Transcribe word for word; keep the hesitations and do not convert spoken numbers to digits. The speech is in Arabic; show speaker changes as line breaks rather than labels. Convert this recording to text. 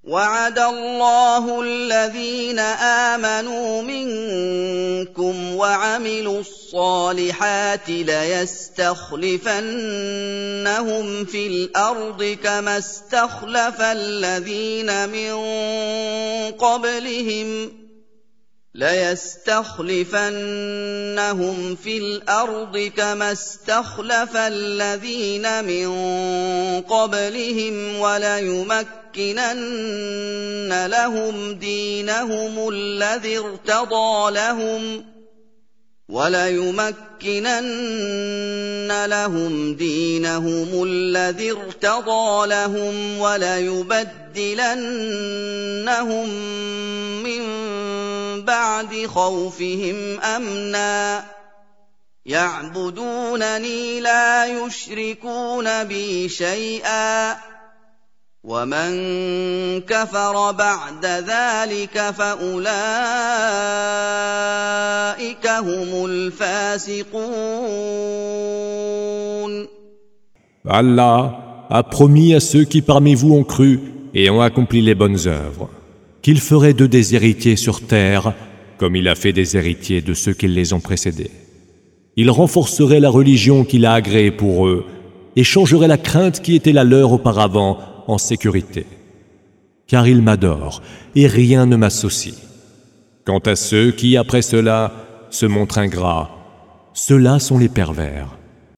وعد الله الذين آمنوا منكم وعملوا الصالحات ليستخلفنهم في الأرض كما استخلف الذين من قبلهم ليستخلفنهم في الأرض كما استخلف الذين من قبلهم وليمكنن لهم دينهم الذي ارتضى لهم وليمكنن لهم دينهم الذي ارتضى لهم وليبدلنهم من بعد خوفهم أمنا يعبدونني لا يشركون بي شيئا ومن كفر بعد ذلك فأولئك هم الفاسقون.
Allah a promis à ceux qui parmi vous ont cru et ont accompli les bonnes œuvres qu'il ferait d'eux des héritiers sur terre comme il a fait des héritiers de ceux qui les ont précédés. Il renforcerait la religion qu'il a agréée pour eux et changerait la crainte qui était la leur auparavant en sécurité. Car il m'adore et rien ne m'associe. Quant à ceux qui, après cela, se montrent ingrats, ceux-là sont les pervers.